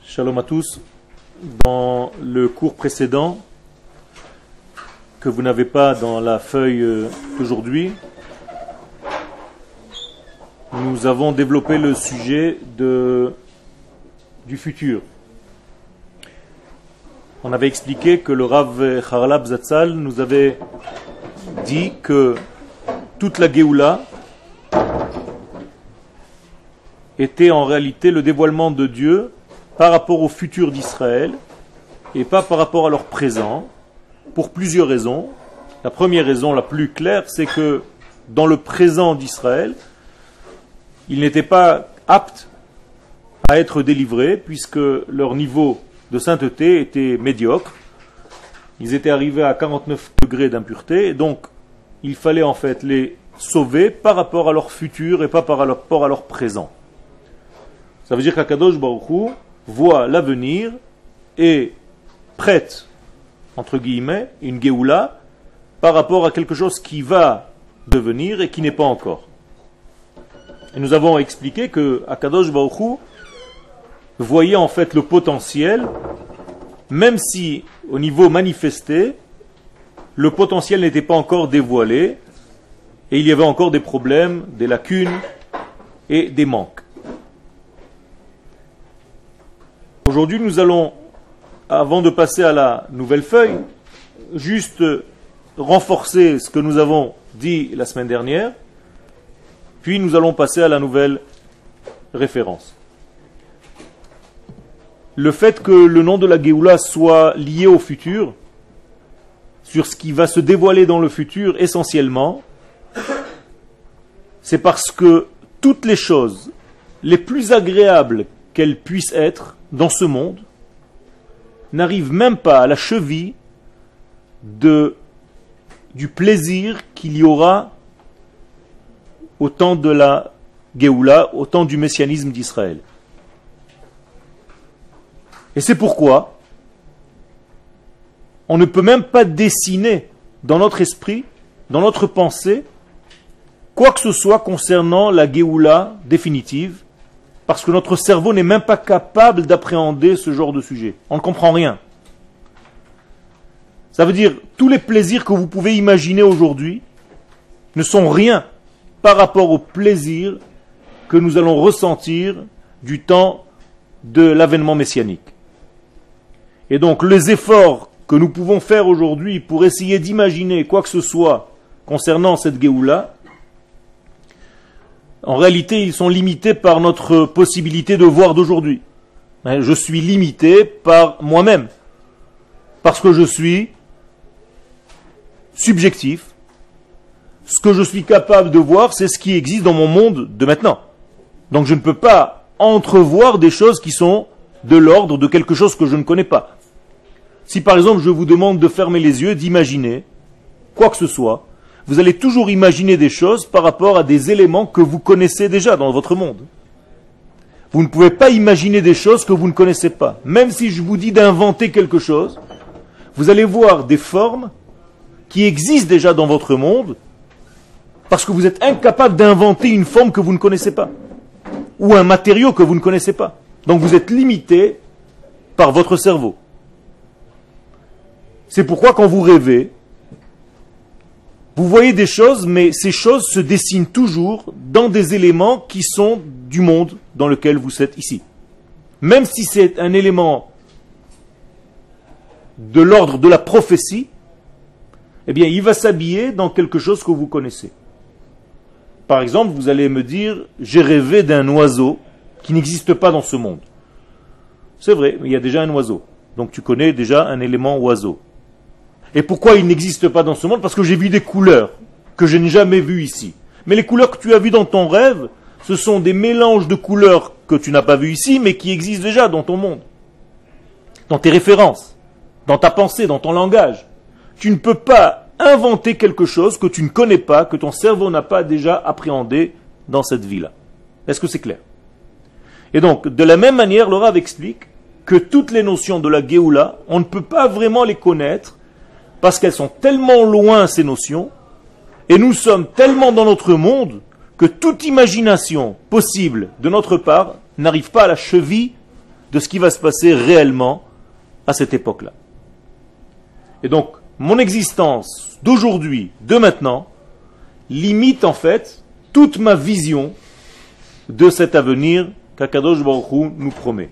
Shalom à tous. Dans le cours précédent, que vous n'avez pas dans la feuille d'aujourd'hui, nous avons développé le sujet du futur. On avait expliqué que le Rav Haralab Zatzal nous avait dit que toute la Géoula était en réalité le dévoilement de Dieu par rapport au futur d'Israël et pas par rapport à leur présent, pour plusieurs raisons. La première raison, la plus claire, c'est que dans le présent d'Israël, ils n'étaient pas aptes à être délivrés puisque leur niveau de sainteté était médiocre. Ils étaient arrivés à 49 degrés d'impureté, et donc il fallait en fait les sauver par rapport à leur futur et pas par rapport à leur présent. Ça veut dire qu'Akadosh Baruch Hu voit l'avenir et prête, entre guillemets, une Géoula par rapport à quelque chose qui va devenir et qui n'est pas encore. Et nous avons expliqué que Akadosh Baruch Hu voyait en fait le potentiel, même si au niveau manifesté, le potentiel n'était pas encore dévoilé et il y avait encore des problèmes, des lacunes et des manques. Aujourd'hui, nous allons, avant de passer à la nouvelle feuille, juste renforcer ce que nous avons dit la semaine dernière, puis nous allons passer à la nouvelle référence. Le fait que le nom de la Géoula soit lié au futur, sur ce qui va se dévoiler dans le futur essentiellement, c'est parce que toutes les choses les plus agréables qu'elles puissent être dans ce monde n'arrivent même pas à la cheville du plaisir qu'il y aura au temps de la Géoula, au temps du messianisme d'Israël. Et c'est pourquoi on ne peut même pas dessiner dans notre esprit, dans notre pensée, quoi que ce soit concernant la Géoula définitive, parce que notre cerveau n'est même pas capable d'appréhender ce genre de sujet. On ne comprend rien. Ça veut dire, tous les plaisirs que vous pouvez imaginer aujourd'hui ne sont rien par rapport au plaisir que nous allons ressentir du temps de l'avènement messianique. Et donc, les efforts que nous pouvons faire aujourd'hui pour essayer d'imaginer quoi que ce soit concernant cette Géoula, en réalité, ils sont limités par notre possibilité de voir d'aujourd'hui. Je suis limité par moi-même, parce que je suis subjectif. Ce que je suis capable de voir, c'est ce qui existe dans mon monde de maintenant. Donc je ne peux pas entrevoir des choses qui sont de l'ordre de quelque chose que je ne connais pas. Si par exemple je vous demande de fermer les yeux, d'imaginer quoi que ce soit, vous allez toujours imaginer des choses par rapport à des éléments que vous connaissez déjà dans votre monde. Vous ne pouvez pas imaginer des choses que vous ne connaissez pas. Même si je vous dis d'inventer quelque chose, vous allez voir des formes qui existent déjà dans votre monde parce que vous êtes incapable d'inventer une forme que vous ne connaissez pas ou un matériau que vous ne connaissez pas. Donc vous êtes limité par votre cerveau. C'est pourquoi quand vous rêvez, vous voyez des choses, mais ces choses se dessinent toujours dans des éléments qui sont du monde dans lequel vous êtes ici. Même si c'est un élément de l'ordre de la prophétie, eh bien, il va s'habiller dans quelque chose que vous connaissez. Par exemple, vous allez me dire, j'ai rêvé d'un oiseau qui n'existe pas dans ce monde. C'est vrai, mais il y a déjà un oiseau. Donc tu connais déjà un élément oiseau. Et pourquoi il n'existe pas dans ce monde? Parce que j'ai vu des couleurs que je n'ai jamais vues ici. Mais les couleurs que tu as vues dans ton rêve, ce sont des mélanges de couleurs que tu n'as pas vues ici, mais qui existent déjà dans ton monde. Dans tes références, dans ta pensée, dans ton langage. Tu ne peux pas inventer quelque chose que tu ne connais pas, que ton cerveau n'a pas déjà appréhendé dans cette vie-là. Est-ce que c'est clair? Et donc, de la même manière, le Rav explique que toutes les notions de la Géoula, on ne peut pas vraiment les connaître parce qu'elles sont tellement loin, ces notions, et nous sommes tellement dans notre monde que toute imagination possible de notre part n'arrive pas à la cheville de ce qui va se passer réellement à cette époque-là. Et donc, mon existence d'aujourd'hui, de maintenant, limite en fait toute ma vision de cet avenir qu'Akadosh Baruch Hu nous promet.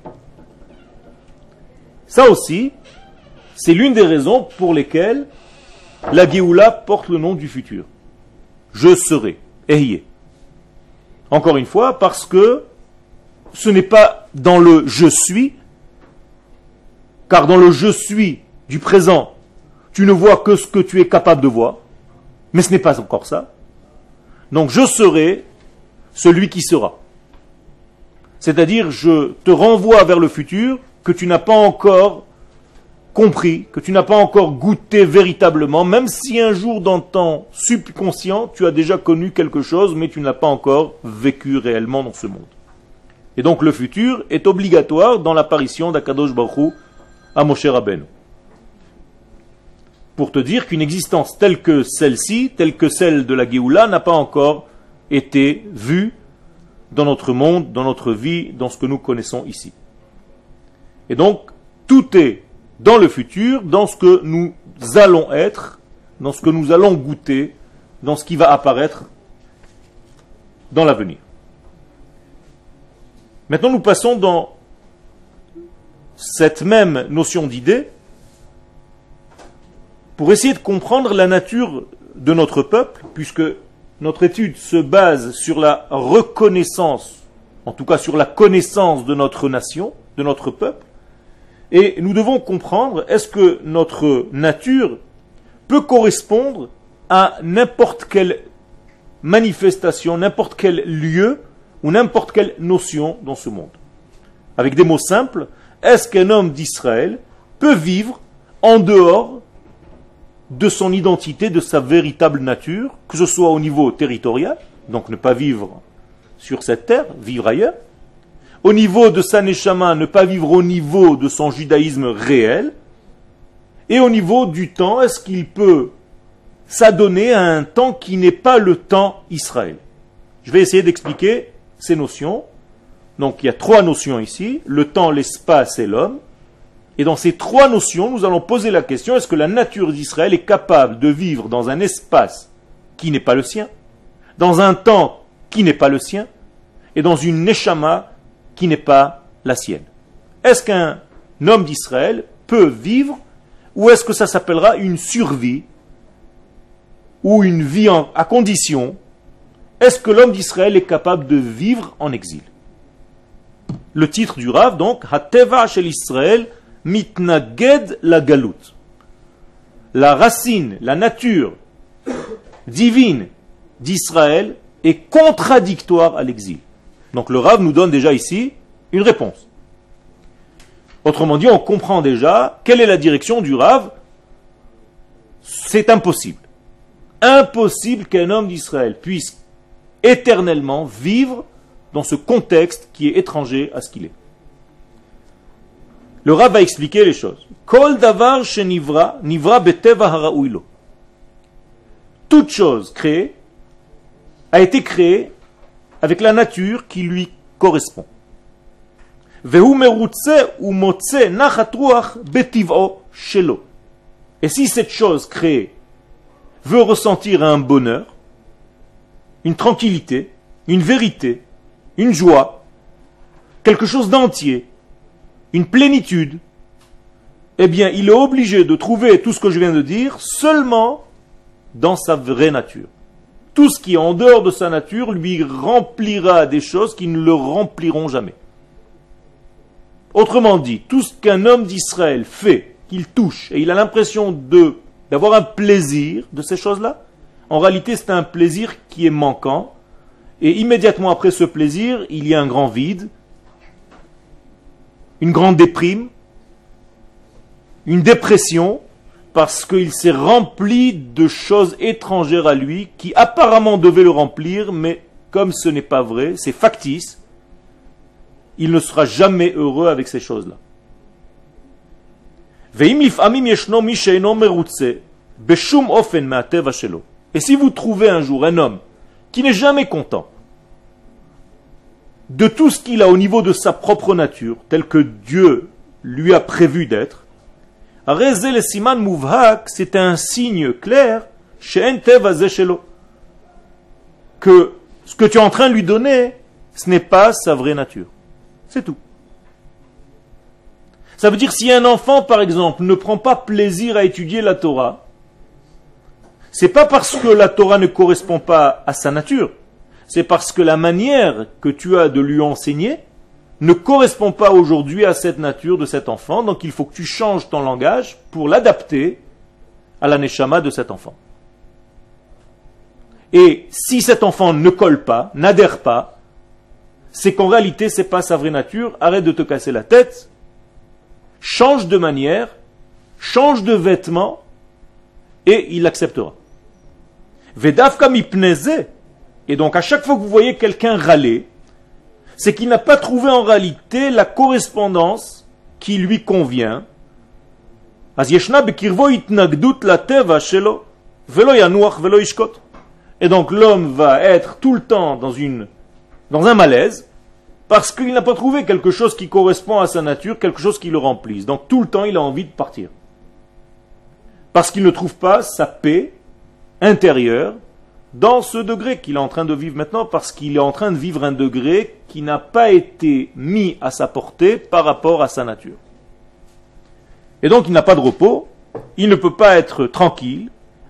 Ça aussi, c'est l'une des raisons pour lesquelles la Géoula porte le nom du futur. Je serai, Ehyeh. Encore une fois, parce que ce n'est pas dans le je suis, car dans le je suis du présent, tu ne vois que ce que tu es capable de voir, mais ce n'est pas encore ça. Donc je serai celui qui sera. C'est-à-dire, je te renvoie vers le futur que tu n'as pas encore compris, que tu n'as pas encore goûté véritablement, même si un jour dans ton subconscient, tu as déjà connu quelque chose, mais tu n'as pas encore vécu réellement dans ce monde. Et donc le futur est obligatoire dans l'apparition d'Akadosh Baruch Hu à Moshe Rabbeinu. Pour te dire qu'une existence telle que celle-ci, telle que celle de la Géoula, n'a pas encore été vue dans notre monde, dans notre vie, dans ce que nous connaissons ici. Et donc, tout est dans le futur, dans ce que nous allons être, dans ce que nous allons goûter, dans ce qui va apparaître dans l'avenir. Maintenant, nous passons dans cette même notion d'idée pour essayer de comprendre la nature de notre peuple, puisque notre étude se base sur la reconnaissance, en tout cas sur la connaissance de notre nation, de notre peuple, et nous devons comprendre, est-ce que notre nature peut correspondre à n'importe quelle manifestation, n'importe quel lieu ou n'importe quelle notion dans ce monde. Avec des mots simples, est-ce qu'un homme d'Israël peut vivre en dehors de son identité, de sa véritable nature, que ce soit au niveau territorial, donc ne pas vivre sur cette terre, vivre ailleurs, au niveau de sa neshama, ne pas vivre au niveau de son judaïsme réel, et au niveau du temps, est-ce qu'il peut s'adonner à un temps qui n'est pas le temps Israël? Je vais essayer d'expliquer ces notions. Donc il y a trois notions ici, le temps, l'espace et l'homme. Et dans ces trois notions, nous allons poser la question, est-ce que la nature d'Israël est capable de vivre dans un espace qui n'est pas le sien, dans un temps qui n'est pas le sien, et dans une neshama qui n'est pas la sienne? Est-ce qu'un homme d'Israël peut vivre, ou est-ce que ça s'appellera une survie, ou une vie à condition? Est-ce que l'homme d'Israël est capable de vivre en exil? Le titre du Rav, donc, Hateva shel Israël mitnaged la galout. La racine, la nature divine d'Israël est contradictoire à l'exil. Donc le Rav nous donne déjà ici une réponse. Autrement dit, on comprend déjà quelle est la direction du Rav. C'est impossible. Impossible qu'un homme d'Israël puisse éternellement vivre dans ce contexte qui est étranger à ce qu'il est. Le Rav va expliquer les choses. Kol davar shenivra, nivra beteva haraoui lo. Toute chose créée a été créée avec la nature qui lui correspond. Vehu merutze ou motze nachat ruach betiv'o shelo. Et si cette chose créée veut ressentir un bonheur, une tranquillité, une vérité, une joie, quelque chose d'entier, une plénitude, eh bien, il est obligé de trouver tout ce que je viens de dire seulement dans sa vraie nature. Tout ce qui est en dehors de sa nature lui remplira des choses qui ne le rempliront jamais. Autrement dit, tout ce qu'un homme d'Israël fait, qu'il touche, et il a l'impression d'avoir un plaisir de ces choses-là, en réalité c'est un plaisir qui est manquant, et immédiatement après ce plaisir, il y a un grand vide, une grande déprime, une dépression, parce qu'il s'est rempli de choses étrangères à lui, qui apparemment devaient le remplir, mais comme ce n'est pas vrai, c'est factice, il ne sera jamais heureux avec ces choses-là. Et si vous trouvez un jour un homme qui n'est jamais content de tout ce qu'il a au niveau de sa propre nature, tel que Dieu lui a prévu d'être, Rezel Siman Mouvhak, c'est un signe clair, que ce que tu es en train de lui donner, ce n'est pas sa vraie nature. C'est tout. Ça veut dire si un enfant, par exemple, ne prend pas plaisir à étudier la Torah, c'est pas parce que la Torah ne correspond pas à sa nature, c'est parce que la manière que tu as de lui enseigner ne correspond pas aujourd'hui à cette nature de cet enfant, donc il faut que tu changes ton langage pour l'adapter à la neshama de cet enfant. Et si cet enfant ne colle pas, n'adhère pas, c'est qu'en réalité c'est pas sa vraie nature, arrête de te casser la tête, change de manière, change de vêtements, et il acceptera. Vedavka mipneze. Et donc à chaque fois que vous voyez quelqu'un râler, c'est qu'il n'a pas trouvé en réalité la correspondance qui lui convient. Et donc l'homme va être tout le temps dans un malaise, parce qu'il n'a pas trouvé quelque chose qui correspond à sa nature, quelque chose qui le remplisse. Donc tout le temps il a envie de partir. Parce qu'il ne trouve pas sa paix intérieure dans ce degré qu'il est en train de vivre maintenant, parce qu'il est en train de vivre un degré qui n'a pas été mis à sa portée par rapport à sa nature. Et donc il n'a pas de repos, il ne peut pas être tranquille,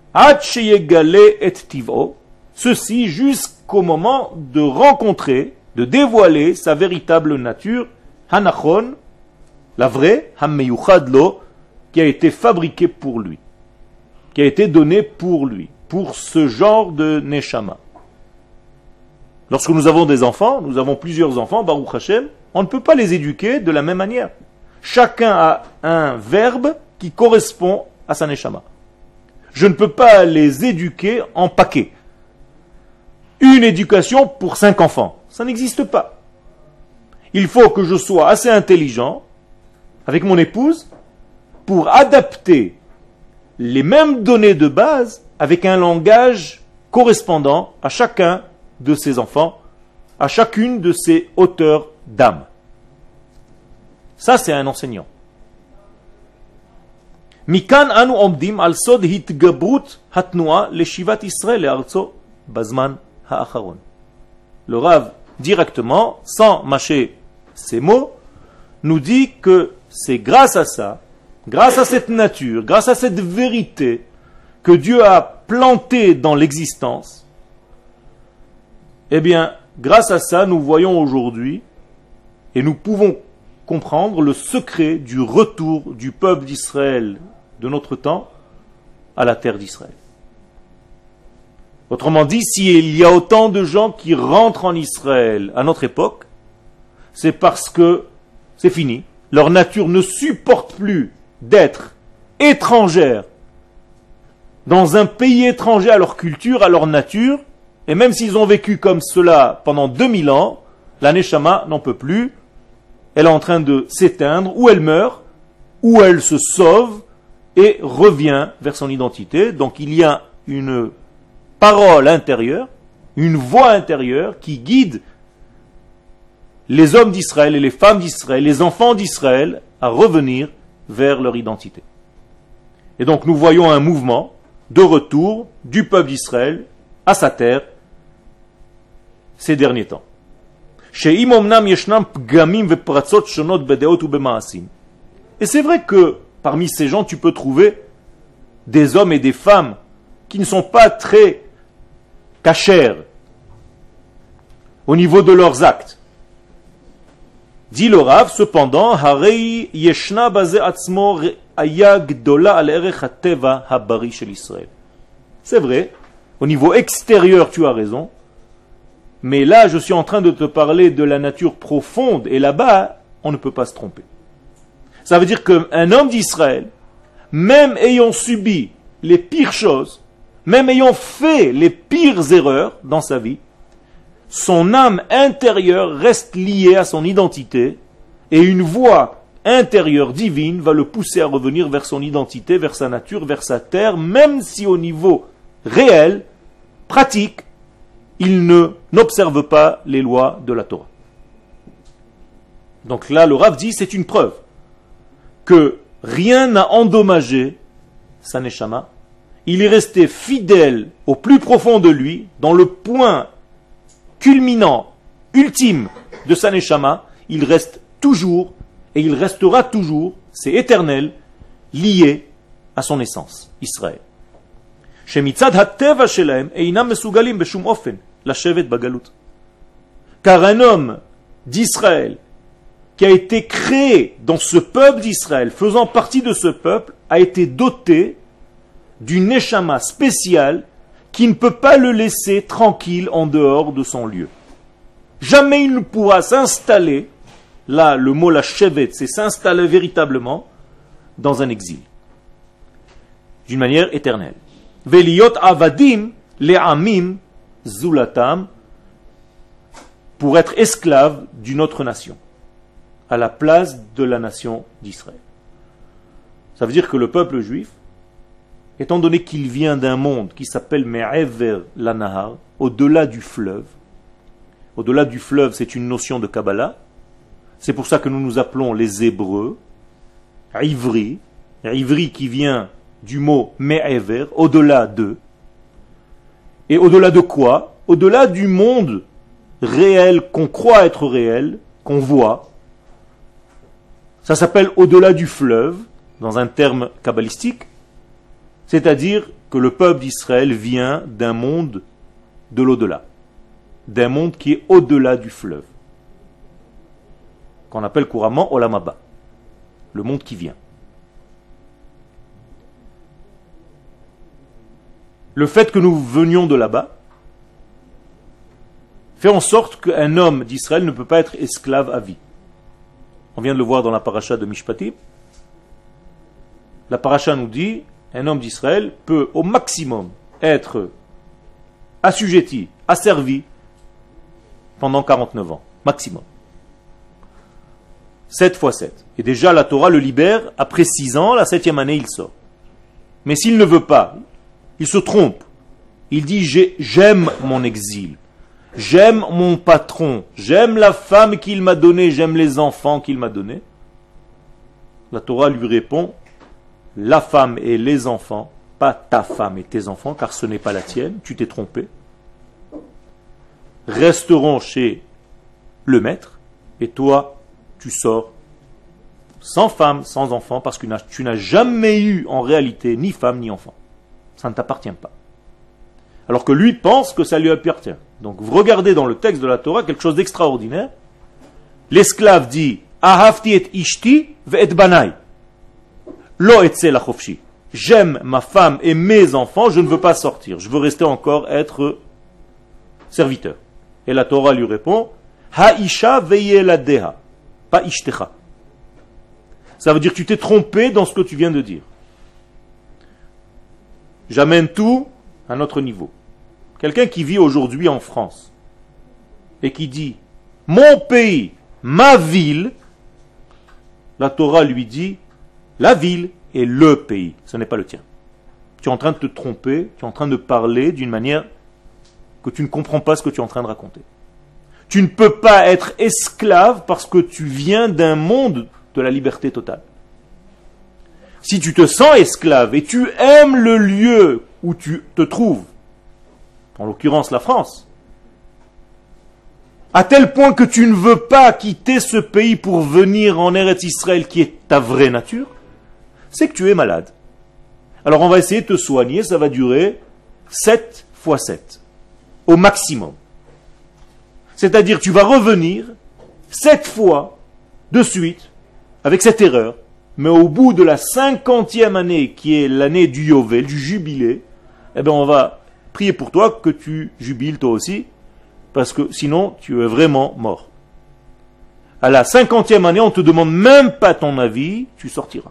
ceci jusqu'au moment de rencontrer, de dévoiler sa véritable nature, Hanachon, la vraie, Hammeyuchadlo, qui a été fabriquée pour lui, qui a été donnée pour lui, pour ce genre de Neshama. Lorsque nous avons des enfants, nous avons plusieurs enfants, Baruch Hashem, on ne peut pas les éduquer de la même manière. Chacun a un verbe qui correspond à sa Neshama. Je ne peux pas les éduquer en paquet. Une éducation pour 5 enfants, ça n'existe pas. Il faut que je sois assez intelligent avec mon épouse pour adapter les mêmes données de base avec un langage correspondant à chacun de ses enfants, à chacune de ses hauteurs d'âme. Ça, c'est un enseignant. Mikan anu omdim al sod hitgabrut hatnua leshivat Israël arzo bazman ha'acharon. Le Rav, directement, sans mâcher ses mots, nous dit que c'est grâce à ça, grâce à cette nature, grâce à cette vérité que Dieu a plantée dans l'existence, eh bien, grâce à ça, nous voyons aujourd'hui, et nous pouvons comprendre le secret du retour du peuple d'Israël de notre temps à la terre d'Israël. Autrement dit, s'il y a autant de gens qui rentrent en Israël à notre époque, c'est parce que c'est fini. Leur nature ne supporte plus d'être étrangère dans un pays étranger à leur culture, à leur nature, et même s'ils ont vécu comme cela pendant 2000 ans, la Neshama n'en peut plus, elle est en train de s'éteindre, ou elle meurt, ou elle se sauve et revient vers son identité. Donc il y a une parole intérieure, une voix intérieure qui guide les hommes d'Israël et les femmes d'Israël, les enfants d'Israël à revenir vers leur identité. Et donc nous voyons un mouvement de retour du peuple d'Israël à sa terre ces derniers temps. Et c'est vrai que parmi ces gens, tu peux trouver des hommes et des femmes qui ne sont pas très cachers au niveau de leurs actes. Dit le Rav, cependant, Harei yeshna baze atzmo re'aya gdola al erech hateva habari shel Israël. C'est vrai, au niveau extérieur, tu as raison, mais là, je suis en train de te parler de la nature profonde, et là-bas, on ne peut pas se tromper. Ça veut dire qu'un homme d'Israël, même ayant subi les pires choses, même ayant fait les pires erreurs dans sa vie, son âme intérieure reste liée à son identité, et une voix intérieure divine va le pousser à revenir vers son identité, vers sa nature, vers sa terre, même si au niveau réel, pratique, il n'observe pas les lois de la Torah. Donc là, le Rav dit, c'est une preuve que rien n'a endommagé sa neshama. Il est resté fidèle au plus profond de lui, dans le point culminant, ultime de sa neshama. Il reste toujours, et il restera toujours, c'est éternel, lié à son essence, Israël. Car un homme d'Israël qui a été créé dans ce peuple d'Israël, faisant partie de ce peuple, a été doté d'une neshama spéciale qui ne peut pas le laisser tranquille en dehors de son lieu. Jamais il ne pourra s'installer, là le mot la shevet, c'est s'installer véritablement dans un exil, d'une manière éternelle. Veliot avadim le'amim zulatam, pour être esclave d'une autre nation, à la place de la nation d'Israël. Ça veut dire que le peuple juif, étant donné qu'il vient d'un monde qui s'appelle Me'ever la-Nahar, au-delà du fleuve, c'est une notion de Kabbalah, c'est pour ça que nous nous appelons les Hébreux, Ivri qui vient du mot Me'ever, au-delà de. Et au-delà de quoi? Au-delà du monde réel, qu'on croit être réel, qu'on voit. Ça s'appelle au-delà du fleuve, dans un terme kabbalistique, c'est-à-dire que le peuple d'Israël vient d'un monde de l'au-delà, d'un monde qui est au-delà du fleuve, qu'on appelle couramment Olam Haba, le monde qui vient. Le fait que nous venions de là-bas fait en sorte qu'un homme d'Israël ne peut pas être esclave à vie. On vient de le voir dans la paracha de Mishpatim. La paracha nous dit, un homme d'Israël peut au maximum être assujetti, asservi pendant 49 ans, maximum. 7 fois 7. Et déjà la Torah le libère, après 6 ans, la 7e année il sort. Mais s'il ne veut pas, il se trompe. Il dit, j'aime mon exil. J'aime mon patron, j'aime la femme qu'il m'a donnée, j'aime les enfants qu'il m'a donnés. La Torah lui répond, la femme et les enfants, pas ta femme et tes enfants, car ce n'est pas la tienne, tu t'es trompé, resteront chez le maître, et toi, tu sors sans femme, sans enfant, parce que tu n'as jamais eu en réalité ni femme ni enfant. Ça ne t'appartient pas. Alors que lui pense que ça lui appartient. Donc vous regardez dans le texte de la Torah quelque chose d'extraordinaire. L'esclave dit Ahavti et ishti ve'et banai. Lo etse la chofshi. J'aime ma femme et mes enfants, je ne veux pas sortir. Je veux rester encore être serviteur. Et la Torah lui répond Haisha ve'yeladeha. Pas ishtecha. Ça veut dire que tu t'es trompé dans ce que tu viens de dire. J'amène tout à notre niveau. Quelqu'un qui vit aujourd'hui en France et qui dit « Mon pays, ma ville », la Torah lui dit « La ville est le pays, ce n'est pas le tien. » Tu es en train de te tromper, tu es en train de parler d'une manière que tu ne comprends pas ce que tu es en train de raconter. Tu ne peux pas être esclave parce que tu viens d'un monde de la liberté totale. Si tu te sens esclave et tu aimes le lieu où tu te trouves, en l'occurrence la France, à tel point que tu ne veux pas quitter ce pays pour venir en Eretz Israël qui est ta vraie nature, c'est que tu es malade. Alors on va essayer de te soigner, ça va durer 7 fois 7, au maximum. C'est-à-dire tu vas revenir 7 fois de suite avec cette erreur, mais au bout de la 50e année, qui est l'année du Yovel, du jubilé, eh bien on va prier pour toi que tu jubiles toi aussi, parce que sinon tu es vraiment mort. À la 50e année, on ne te demande même pas ton avis, tu sortiras.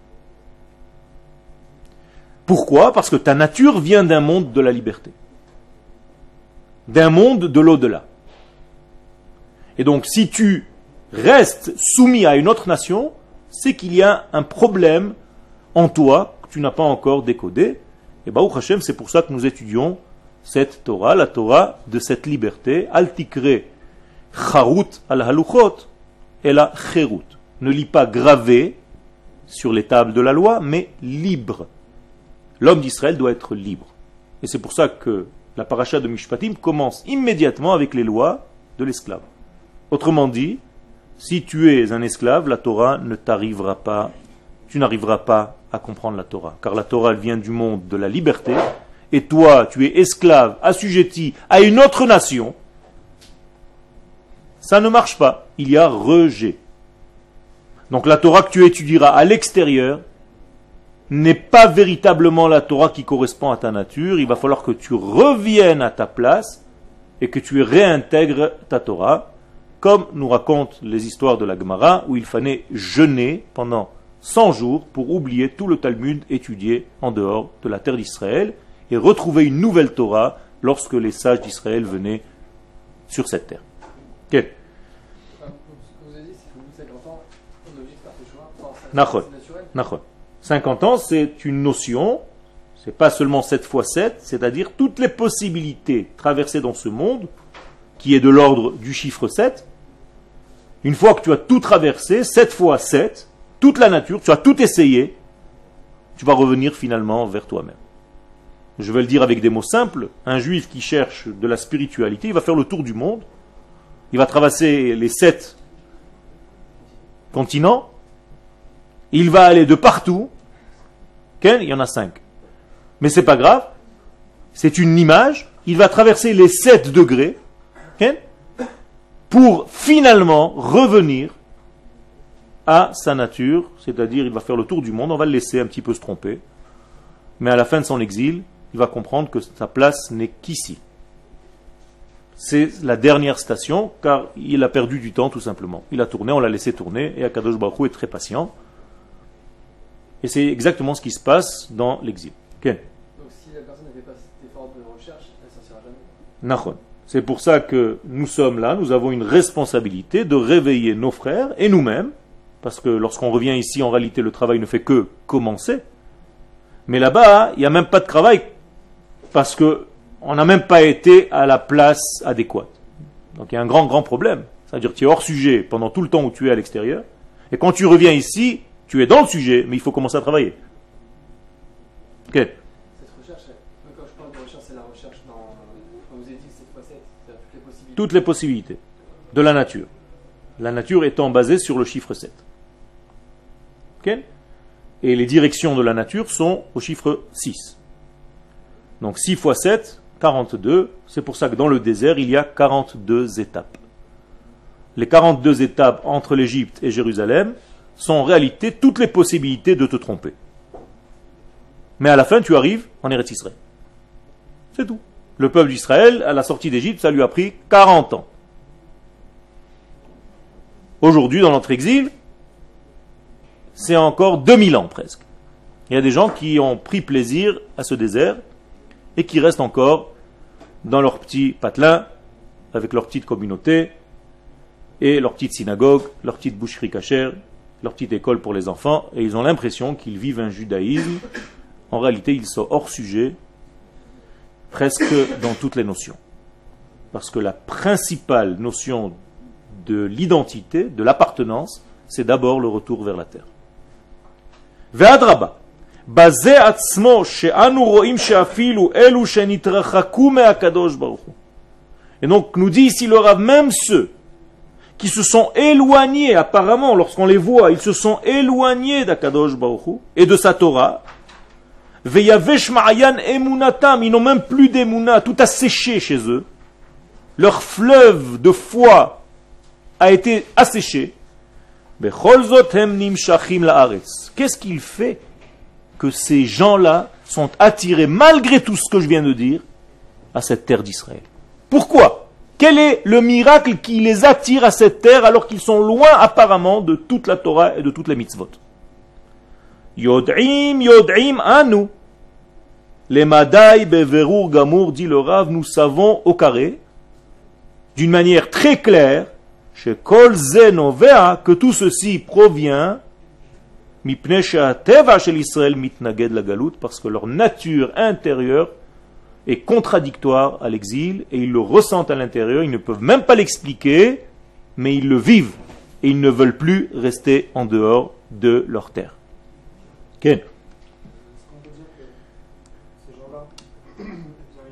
Pourquoi? Parce que ta nature vient d'un monde de la liberté, d'un monde de l'au-delà. Et donc si tu restes soumis à une autre nation, c'est qu'il y a un problème en toi que tu n'as pas encore décodé. Et Baruch Hashem, c'est pour ça que nous étudions cette Torah, la Torah de cette liberté, al tikre charut al haluchot, et la cherut. Ne lis pas gravé sur les tables de la loi, mais libre. L'homme d'Israël doit être libre. Et c'est pour ça que la paracha de Mishpatim commence immédiatement avec les lois de l'esclave. Autrement dit, si tu es un esclave, la Torah ne t'arrivera pas, tu n'arriveras pas à comprendre la Torah. Car la Torah elle vient du monde de la liberté, et toi, tu es esclave, assujetti à une autre nation. Ça ne marche pas. Il y a rejet. Donc la Torah que tu étudieras à l'extérieur n'est pas véritablement la Torah qui correspond à ta nature. Il va falloir que tu reviennes à ta place et que tu réintègres ta Torah, comme nous racontent les histoires de la Gemara, où il fallait jeûner pendant 100 jours pour oublier tout le Talmud étudié en dehors de la terre d'Israël et retrouver une nouvelle Torah lorsque les sages d'Israël venaient sur cette terre. Okay. Ce que vous avez dit, c'est qu'au bout de 50 ans, on est obligé de faire Teshuva. Nachon. C'est naturel. 50 ans, c'est une notion, c'est pas seulement 7 fois 7, c'est-à-dire toutes les possibilités traversées dans ce monde, qui est de l'ordre du chiffre 7. Une fois que tu as tout traversé, 7 fois 7, toute la nature, tu as tout essayé, tu vas revenir finalement vers toi-même. Je vais le dire avec des mots simples, un juif qui cherche de la spiritualité, il va faire le tour du monde, il va traverser les 7 continents, il va aller de partout, il y en a 5. Mais c'est pas grave, c'est une image, il va traverser les 7 degrés, pour finalement revenir à sa nature, c'est-à-dire il va faire le tour du monde, on va le laisser un petit peu se tromper, mais à la fin de son exil, il va comprendre que sa place n'est qu'ici. C'est la dernière station, car il a perdu du temps tout simplement. Il a tourné, on l'a laissé tourner, et Akadosh Baruch Hu est très patient. Et c'est exactement ce qui se passe dans l'exil. Okay. Donc si la personne ne fait pas cet effort de recherche, elle ne s'en sortira jamais. Nachon. C'est pour ça que nous sommes là, nous avons une responsabilité de réveiller nos frères et nous-mêmes, parce que lorsqu'on revient ici, en réalité, le travail ne fait que commencer. Mais là-bas, il n'y a même pas de travail, parce qu'on n'a même pas été à la place adéquate. Donc il y a un grand problème. C'est-à-dire que tu es hors sujet pendant tout le temps où tu es à l'extérieur, et quand tu reviens ici, tu es dans le sujet, mais il faut commencer à travailler. Ok. Cette recherche, quand je parle de recherche, c'est la recherche dans... Quand vous avez dit 7 x 7, c'est-à-dire toutes les possibilités. Toutes les possibilités de la nature. La nature étant basée sur le chiffre 7. Ok. Et les directions de la nature sont au chiffre 6. Donc 6 x 7, 42. C'est pour ça que dans le désert, il y a 42 étapes. Les 42 étapes entre l'Égypte et Jérusalem sont en réalité toutes les possibilités de te tromper. Mais à la fin, tu arrives en Eretz Israël. C'est tout. Le peuple d'Israël, à la sortie d'Égypte, ça lui a pris 40 ans. Aujourd'hui, dans notre exil, c'est encore 2000 ans presque. Il y a des gens qui ont pris plaisir à ce désert et qui restent encore dans leur petit patelin, avec leur petite communauté et leur petite synagogue, leur petite boucherie cachère, leur petite école pour les enfants, et ils ont l'impression qu'ils vivent un judaïsme. En réalité, ils sont hors sujet, presque dans toutes les notions. Parce que la principale notion de l'identité, de l'appartenance, c'est d'abord le retour vers la terre. Ve'adraba, bazeh atzmo she'anu ro'im she'afilu elu shenitrachaku me'akadosh baruch hu. Et donc, nous dit ici le Rav, même ceux qui se sont éloignés, apparemment, lorsqu'on les voit, ils se sont éloignés d'Akadosh Baruch Hu et de sa Torah. Veyavesh ma'ayan emunatam, ils n'ont même plus d'émouna, tout a séché chez eux. Leur fleuve de foi a été asséché. Qu'est-ce qu'il fait que ces gens-là sont attirés, malgré tout ce que je viens de dire, à cette terre d'Israël? Pourquoi? Quel est le miracle qui les attire à cette terre alors qu'ils sont loin apparemment de toute la Torah et de toutes les mitzvot? Yod'im anu. Les madai beverur gamour, dit le Rav, nous savons au carré, d'une manière très claire, chez kol zenovea, que tout ceci provient mipnei she'ateva shel Israël mitnaged la galout, parce que leur nature intérieure est contradictoire à l'exil, et ils le ressentent à l'intérieur, ils ne peuvent même pas l'expliquer, mais ils le vivent. et ils ne veulent plus rester en dehors de leur terre. Ken? Est-ce qu'on peut dire que ces gens-là, eh bien,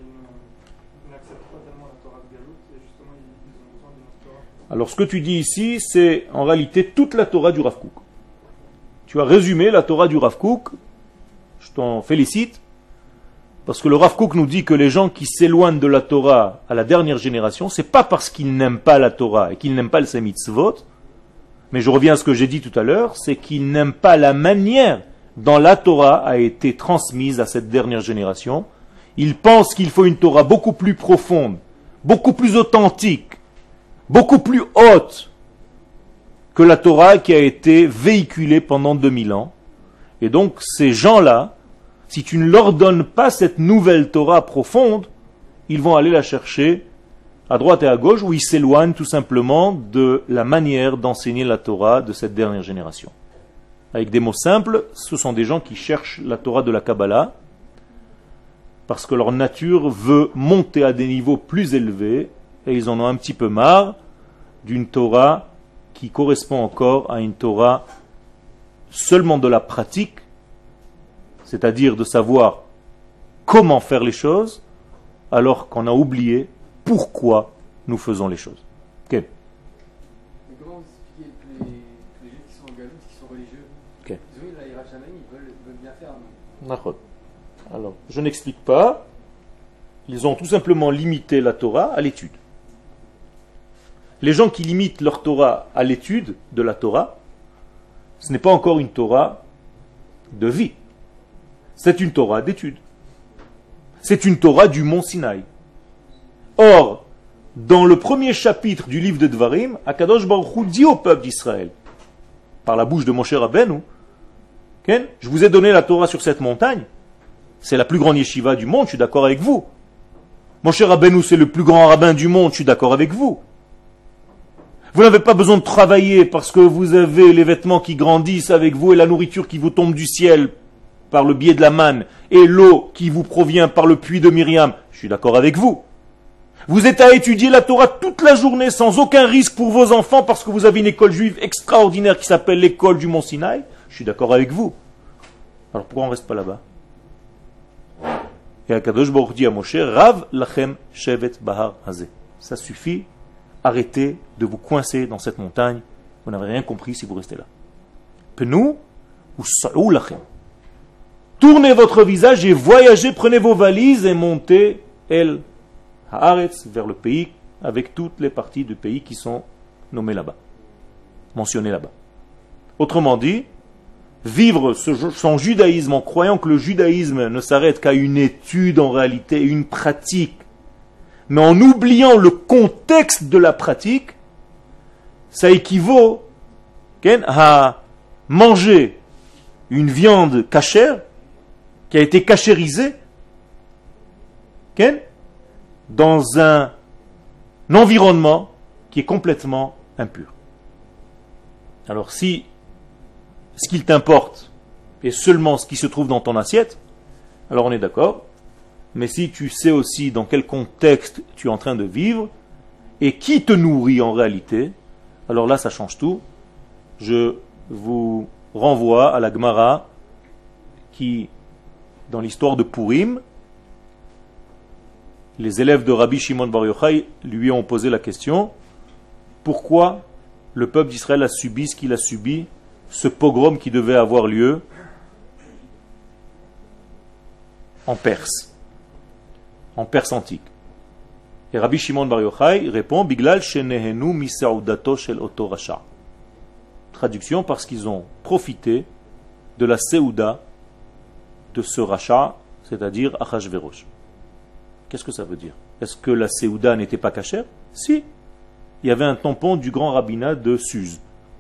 ils n'acceptent pas tellement la Torah de Galout et justement ils ont besoin d'une autre Torah? Alors ce que tu dis ici, c'est en réalité toute la Torah du Rav Kook. Tu as résumé la Torah du Rav Kook, je t'en félicite, parce que le Rav Kook nous dit que les gens qui s'éloignent de la Torah à la dernière génération, c'est pas parce qu'ils n'aiment pas la Torah et qu'ils n'aiment pas le Mitzvot, mais je reviens à ce que j'ai dit tout à l'heure, c'est qu'ils n'aiment pas la manière dont la Torah a été transmise à cette dernière génération. Ils pensent qu'il faut une Torah beaucoup plus profonde, beaucoup plus authentique, beaucoup plus haute que la Torah qui a été véhiculée pendant 2000 ans. Et donc ces gens-là, si tu ne leur donnes pas cette nouvelle Torah profonde, ils vont aller la chercher à droite et à gauche, où ils s'éloignent tout simplement de la manière d'enseigner la Torah de cette dernière génération. Avec des mots simples, ce sont des gens qui cherchent la Torah de la Kabbalah, parce que leur nature veut monter à des niveaux plus élevés, et ils en ont un petit peu marre d'une Torah qui correspond encore à une Torah seulement de la pratique, c'est-à-dire de savoir comment faire les choses, alors qu'on a oublié pourquoi nous faisons les choses. Okay. Mais comment vous expliquez que les gens qui sont en Galoute, qui sont religieux, Okay. ils ont eu la Hirachamim, ils veulent bien faire. D'accord. Alors, je n'explique pas. Ils ont tout simplement limité la Torah à l'étude. Les gens qui limitent leur Torah à l'étude de la Torah, ce n'est pas encore une Torah de vie. C'est une Torah d'étude. C'est une Torah du mont Sinaï. Or, dans le premier chapitre du livre de Dvarim, Akadosh Baruch Hu dit au peuple d'Israël, par la bouche de Moshe Rabbeinu, je vous ai donné la Torah sur cette montagne, c'est la plus grande yeshiva du monde, je suis d'accord avec vous. Moshe Rabbeinu, c'est le plus grand rabbin du monde, je suis d'accord avec vous. Vous n'avez pas besoin de travailler parce que vous avez les vêtements qui grandissent avec vous et la nourriture qui vous tombe du ciel par le biais de la manne et l'eau qui vous provient par le puits de Myriam. Je suis d'accord avec vous. Vous êtes à étudier la Torah toute la journée sans aucun risque pour vos enfants parce que vous avez une école juive extraordinaire qui s'appelle l'école du Mont Sinaï. Je suis d'accord avec vous. Alors pourquoi on ne reste pas là-bas? Et Akadosh Baruch dit à Moshe, Rav lachem shevet bahar hazeh. Ça suffit. Arrêtez de vous coincer dans cette montagne. Vous n'avez rien compris si vous restez là. Penou ou sa'ou lachem. Tournez votre visage et voyagez, prenez vos valises et montez el haaretz vers le pays avec toutes les parties du pays qui sont nommées là-bas, mentionnées là-bas. Autrement dit, vivre son judaïsme en croyant que le judaïsme ne s'arrête qu'à une étude en réalité, une pratique, mais en oubliant le contexte de la pratique, ça équivaut à manger une viande cachère qui a été cachérisée dans un environnement qui est complètement impur. Alors si ce qu'il t'importe est seulement ce qui se trouve dans ton assiette, alors on est d'accord. Mais si tu sais aussi dans quel contexte tu es en train de vivre et qui te nourrit en réalité, alors là ça change tout. Je vous renvoie à la Gemara qui, dans l'histoire de Purim, les élèves de Rabbi Shimon Bar Yochai lui ont posé la question: pourquoi le peuple d'Israël a subi ce qu'il a subi, ce pogrom qui devait avoir lieu en Perse antique. Et Rabbi Shimon Bar Yochai répond: Biglal shenehenu misaudato shel oto rasha. Traduction: parce qu'ils ont profité de la seouda de ce rachat, c'est-à-dire Achashverosh. Qu'est-ce que ça veut dire? Est-ce que la seouda n'était pas cachère? Si. Il y avait un tampon du grand rabbinat de Suse.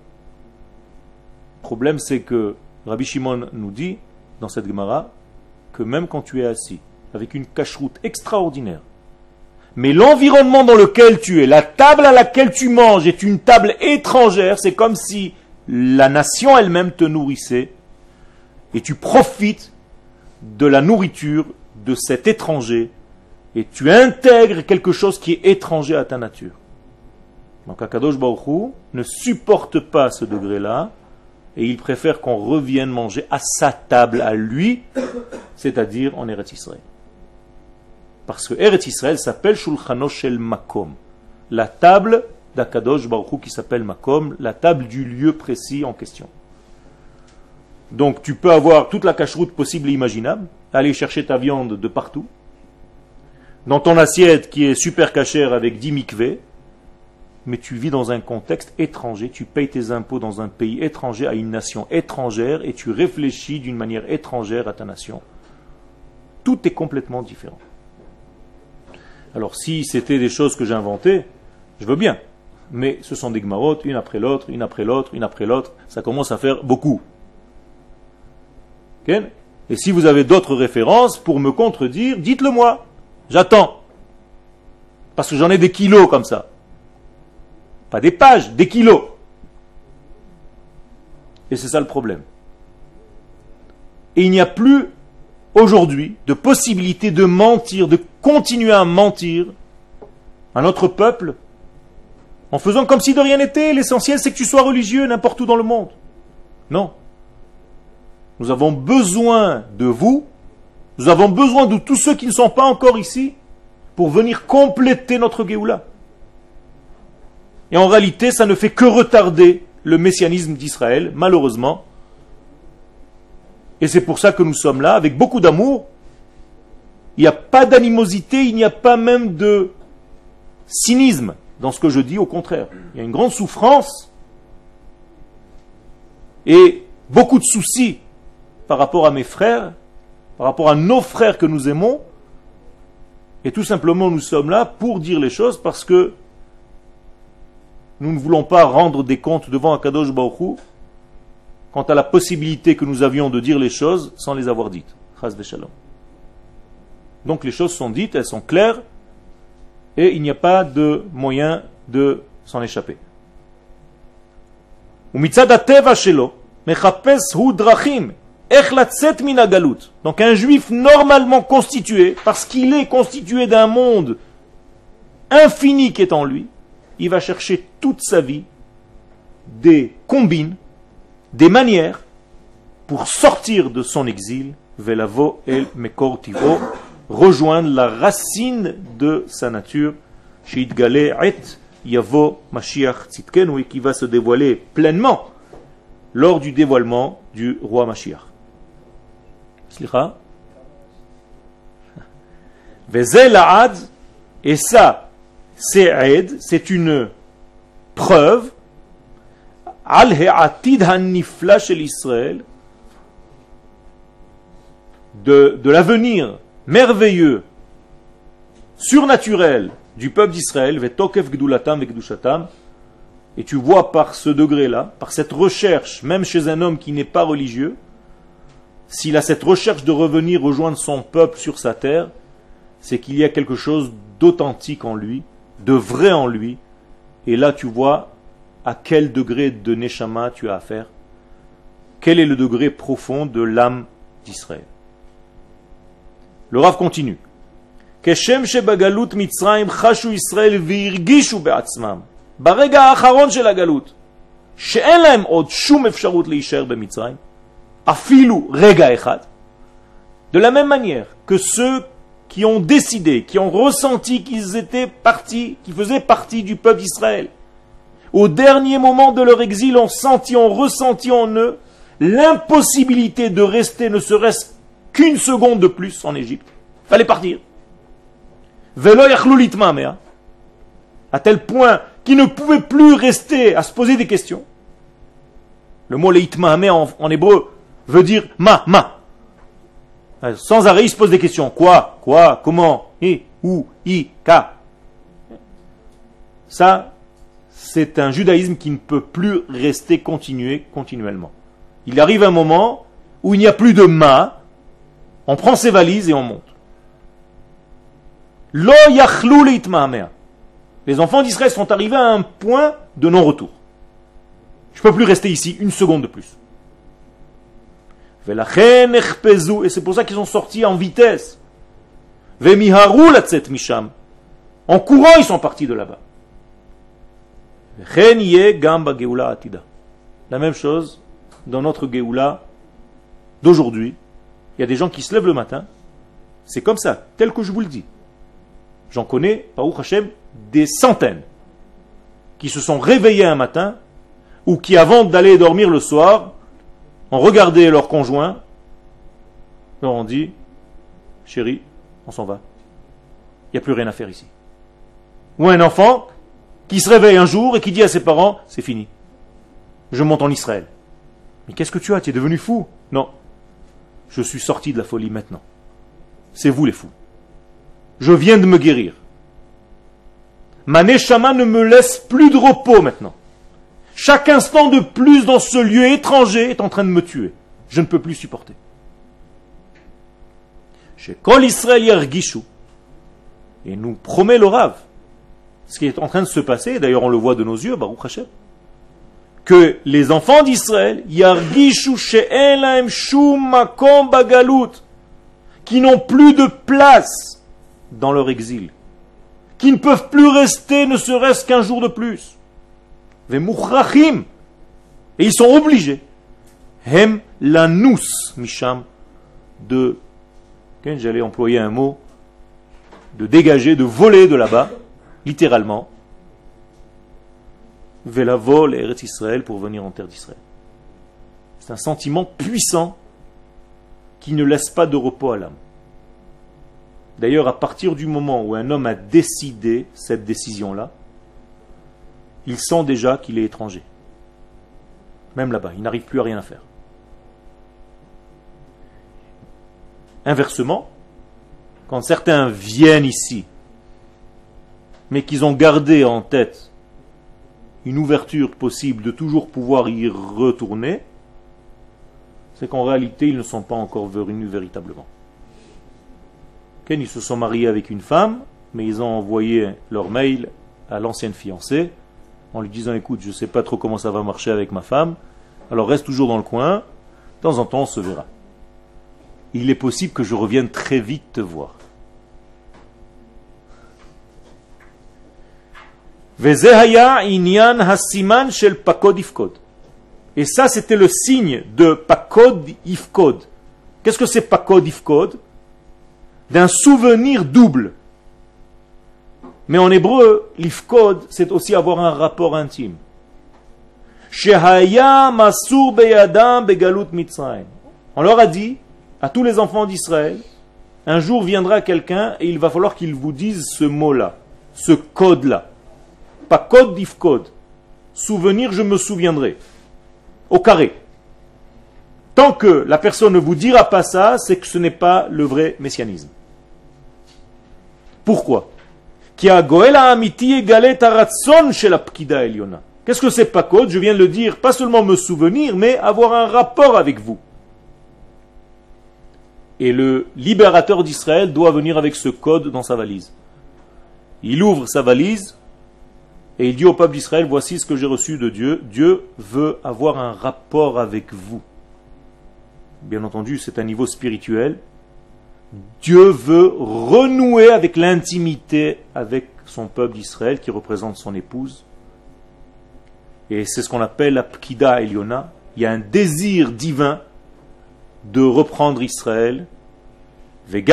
Le problème, c'est que Rabbi Shimon nous dit dans cette Gemara que même quand tu es assis avec une cacheroute extraordinaire, mais l'environnement dans lequel tu es, la table à laquelle tu manges est une table étrangère, c'est comme si la nation elle-même te nourrissait et tu profites de la nourriture de cet étranger et tu intègres quelque chose qui est étranger à ta nature. Donc Akadosh Baruch Hu ne supporte pas ce degré-là et il préfère qu'on revienne manger à sa table à lui, c'est-à-dire en Eretz Israël. Parce que Eretz Israël s'appelle Shulchano Shel Makom, la table d'Akadosh Baruch Hu qui s'appelle Makom, la table du lieu précis en question. Donc tu peux avoir toute la cacheroute possible et imaginable, aller chercher ta viande de partout, dans ton assiette qui est super cachère avec 10 mikveh, mais tu vis dans un contexte étranger, tu payes tes impôts dans un pays étranger, à une nation étrangère, et tu réfléchis d'une manière étrangère à ta nation. Tout est complètement différent. Alors si c'était des choses que j'inventais, je veux bien, mais ce sont des gmarot, une après l'autre, une après l'autre, une après l'autre, ça commence à faire beaucoup. Okay? Et si vous avez d'autres références pour me contredire, dites-le moi, j'attends. Parce que j'en ai des kilos comme ça. Pas des pages, des kilos. Et c'est ça le problème. Et il n'y a plus aujourd'hui de possibilité de mentir, de continuer à mentir à notre peuple en faisant comme si de rien n'était. L'essentiel c'est que tu sois religieux n'importe où dans le monde. Non. Nous avons besoin de vous, nous avons besoin de tous ceux qui ne sont pas encore ici pour venir compléter notre Géoula. Et en réalité, ça ne fait que retarder le messianisme d'Israël, malheureusement. Et c'est pour ça que nous sommes là, avec beaucoup d'amour. Il n'y a pas d'animosité, il n'y a pas même de cynisme dans ce que je dis, au contraire. Il y a une grande souffrance et beaucoup de soucis par rapport à mes frères, par rapport à nos frères que nous aimons. Et tout simplement, nous sommes là pour dire les choses parce que nous ne voulons pas rendre des comptes devant Akadosh Baruch Hu quant à la possibilité que nous avions de dire les choses sans les avoir dites. Chas v'shalom. Donc les choses sont dites, elles sont claires, et il n'y a pas de moyen de s'en échapper. ומצד הטבע שלו, מחפש הוא דרכים, איך לצאת מן הגלות. Donc un juif normalement constitué, parce qu'il est constitué d'un monde infini qui est en lui, il va chercher toute sa vie des combines, des manières pour sortir de son exil, velavo el mekor tivo, rejoindre la racine de sa nature, sheitgale et yavo Mashiach tzidkenu, qui va se dévoiler pleinement lors du dévoilement du roi Mashiach. Slicha. Vezel la'ad, et ça, c'est une preuve al ha'atid ha'nifla shel Israël de l'avenir merveilleux, surnaturel du peuple d'Israël, vetokef gdulatam vekdushatam. Et tu vois par ce degré-là, par cette recherche, même chez un homme qui n'est pas religieux, s'il a cette recherche de revenir rejoindre son peuple sur sa terre, c'est qu'il y a quelque chose d'authentique en lui, de vrai en lui, et là tu vois à quel degré de Neshama tu as affaire, quel est le degré profond de l'âme d'Israël. Le Rav continue. Keshem shebagalut Mitzrayim chashu Israël virgishu be'atzmam ברגע האחרון של הגלות, שאין להם עוד שום אפשרות להישאר במצרים, אפילו רגע אחד, de la même manière que ceux qui ont décidé, qui ont ressenti qu'ils étaient partis, qui faisaient partie du peuple d'Israël, au dernier moment de leur exil, ont ressenti en eux l'impossibilité de rester ne serait-ce qu'une seconde de plus en Égypte. Fallait partir. Velo yachlou litmamea, à tel point qu'ils ne pouvaient plus rester à se poser des questions. Le mot leitmamea en hébreu veut dire ma. Sans arrêt, il se pose des questions. Quoi, comment, où, ka. Ça, c'est un judaïsme qui ne peut plus rester continuellement. Il arrive un moment où il n'y a plus de ma, on prend ses valises et on monte. Lo yachlou leitmamea. Les enfants d'Israël sont arrivés à un point de non-retour. Je ne peux plus rester ici une seconde de plus. Et c'est pour ça qu'ils sont sortis en vitesse. En courant, ils sont partis de là-bas. La même chose dans notre Géoula d'aujourd'hui. Il y a des gens qui se lèvent le matin, c'est comme ça, tel que je vous le dis. J'en connais, Baruch Hashem, des centaines qui se sont réveillés un matin ou qui, avant d'aller dormir le soir, ont regardé leur conjoint, leur ont dit, chérie, on s'en va. Il n'y a plus rien à faire ici. Ou un enfant qui se réveille un jour et qui dit à ses parents, c'est fini. Je monte en Israël. Mais qu'est-ce que tu as? Tu es devenu fou? Non. Je suis sorti de la folie maintenant. C'est vous les fous. Je viens de me guérir. Ma neshama ne me laisse plus de repos maintenant. Chaque instant de plus dans ce lieu étranger est en train de me tuer. Je ne peux plus supporter. Chez Kol Israël Yargishu, et nous promet le Rav, ce qui est en train de se passer, d'ailleurs on le voit de nos yeux, Baruch Hashem, que les enfants d'Israël, Yargishu she'en lahem shum makom bagalut, qui n'ont plus de place dans leur exil, qui ne peuvent plus rester ne serait-ce qu'un jour de plus. Vemuchrachim, et ils sont obligés, hem lanus misham, de, j'allais employer un mot, de dégager, de voler de là-bas, littéralement, Velavol et Eretz Israël pour venir en terre d'Israël. C'est un sentiment puissant qui ne laisse pas de repos à l'âme. D'ailleurs, à partir du moment où un homme a décidé cette décision-là, il sent déjà qu'il est étranger. Même là-bas, il n'arrive plus à rien à faire. Inversement, quand certains viennent ici, mais qu'ils ont gardé en tête une ouverture possible de toujours pouvoir y retourner, c'est qu'en réalité, ils ne sont pas encore venus véritablement. Ils se sont mariés avec une femme, mais ils ont envoyé leur mail à l'ancienne fiancée en lui disant, écoute, je ne sais pas trop comment ça va marcher avec ma femme, alors reste toujours dans le coin, de temps en temps on se verra. Il est possible que je revienne très vite te voir. Et ça, c'était le signe de Pakod Ifkod. Qu'est-ce que c'est Pakod Ifkod? D'un souvenir double. Mais en hébreu, l'Ifkod, c'est aussi avoir un rapport intime. On leur a dit, à tous les enfants d'Israël, un jour viendra quelqu'un et il va falloir qu'il vous dise ce mot-là, ce code-là. Pas code d'Ifkod. Souvenir, je me souviendrai. Au carré. Tant que la personne ne vous dira pas ça, c'est que ce n'est pas le vrai messianisme. Pourquoi? Qu'est-ce que c'est pas code? Je viens de le dire, pas seulement me souvenir, mais avoir un rapport avec vous. Et le libérateur d'Israël doit venir avec ce code dans sa valise. Il ouvre sa valise et il dit au peuple d'Israël, voici ce que j'ai reçu de Dieu. Dieu veut avoir un rapport avec vous. Bien entendu, c'est un niveau spirituel. Dieu veut renouer avec l'intimité avec son peuple d'Israël qui représente son épouse. Et c'est ce qu'on appelle la Pkida Eliona. Il y a un désir divin de reprendre Israël. Et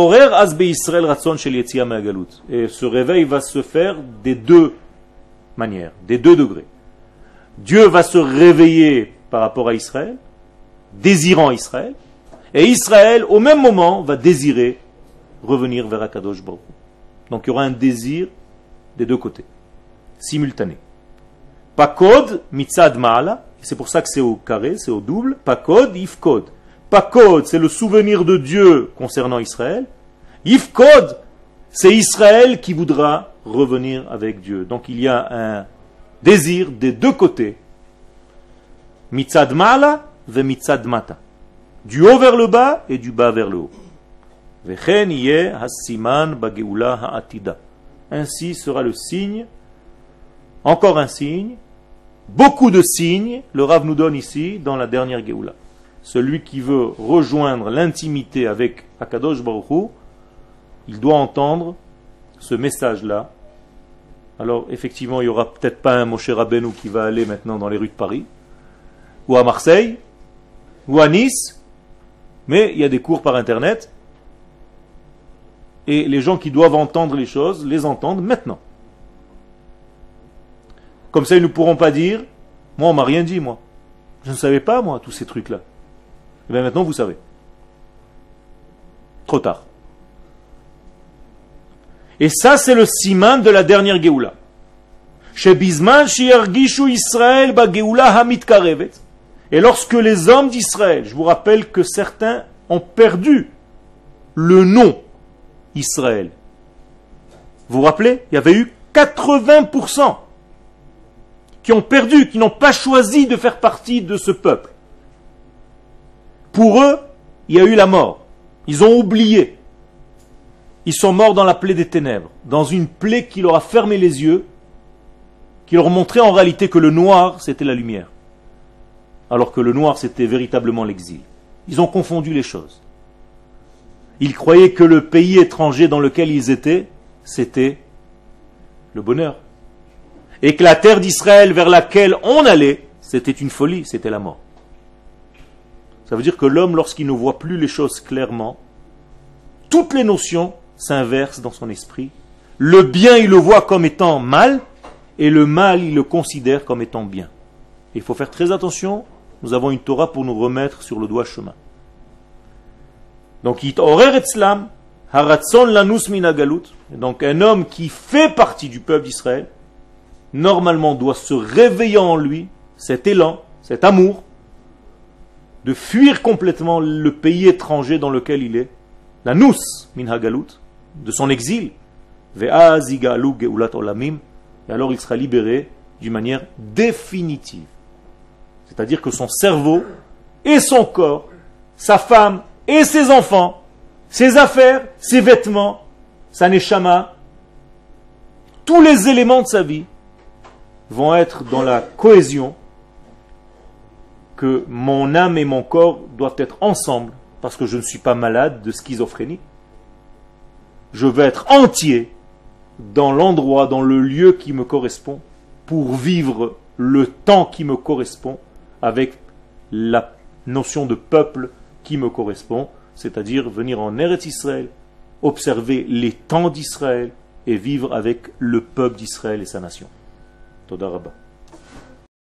ce réveil va se faire des deux manières, des deux degrés. Dieu va se réveiller par rapport à Israël, désirant Israël, et Israël, au même moment, va désirer revenir vers Akadosh Baruch Hu. Donc il y aura un désir des deux côtés, simultané. Pakod, mitzad ma'ala, c'est pour ça que c'est au carré, c'est au double. Pakod, ifkod. Pakod, c'est le souvenir de Dieu concernant Israël. Ifkod, c'est Israël qui voudra revenir avec Dieu. Donc il y a un désir des deux côtés. Mitzad ma'ala ve mitzad mata. Du haut vers le bas et du bas vers le haut. Vechen yeh hasiman bageula ha'atida. Ainsi sera le signe, encore un signe, beaucoup de signes, le Rav nous donne ici dans la dernière Géoula. Celui qui veut rejoindre l'intimité avec Akadosh Baruch Hu, il doit entendre ce message-là Alors effectivement, il n'y aura peut-être pas un Moshe Rabbeinu qui va aller maintenant dans les rues de Paris, ou à Marseille, ou à Nice, mais il y a des cours par Internet, et les gens qui doivent entendre les choses, les entendent maintenant. Comme ça, ils ne pourront pas dire, moi on m'a rien dit, moi. Je ne savais pas, moi, tous ces trucs-là. Et bien maintenant, vous savez. Trop tard. Et ça, c'est le siman de la dernière Géoula. Chez Bisman, Shiargishu Israël, ba Géoula Hamit Karevet. Et lorsque les hommes d'Israël, je vous rappelle que certains ont perdu le nom Israël. Vous vous rappelez? Il y avait eu 80% qui ont perdu, qui n'ont pas choisi de faire partie de ce peuple. Pour eux, il y a eu la mort. Ils ont oublié. Ils sont morts dans la plaie des ténèbres, dans une plaie qui leur a fermé les yeux, qui leur montrait en réalité que le noir, c'était la lumière. Alors que le noir, c'était véritablement l'exil. Ils ont confondu les choses. Ils croyaient que le pays étranger dans lequel ils étaient, c'était le bonheur. Et que la terre d'Israël vers laquelle on allait, c'était une folie, c'était la mort. Ça veut dire que l'homme, lorsqu'il ne voit plus les choses clairement, toutes les notions s'inversent dans son esprit. Le bien, il le voit comme étant mal, et le mal, il le considère comme étant bien. Et il faut faire très attention, nous avons une Torah pour nous remettre sur le droit chemin. Donc, Yitorer etzlam, haratzon lanus min galut. Donc, un homme qui fait partie du peuple d'Israël, normalement doit se réveiller en lui, cet élan, cet amour, de fuir complètement le pays étranger dans lequel il est, la nous min hagalut, de son exil, ve'az yigalu geulat olamim, et alors il sera libéré d'une manière définitive. C'est-à-dire que son cerveau et son corps, sa femme et ses enfants, ses affaires, ses vêtements, sa neshama, tous les éléments de sa vie vont être dans la cohésion que mon âme et mon corps doivent être ensemble, parce que je ne suis pas malade de schizophrénie. Je vais être entier dans l'endroit, dans le lieu qui me correspond, pour vivre le temps qui me correspond, avec la notion de peuple qui me correspond, c'est-à-dire venir en Eretz Israël, observer les temps d'Israël et vivre avec le peuple d'Israël et sa nation. Toda Rabba.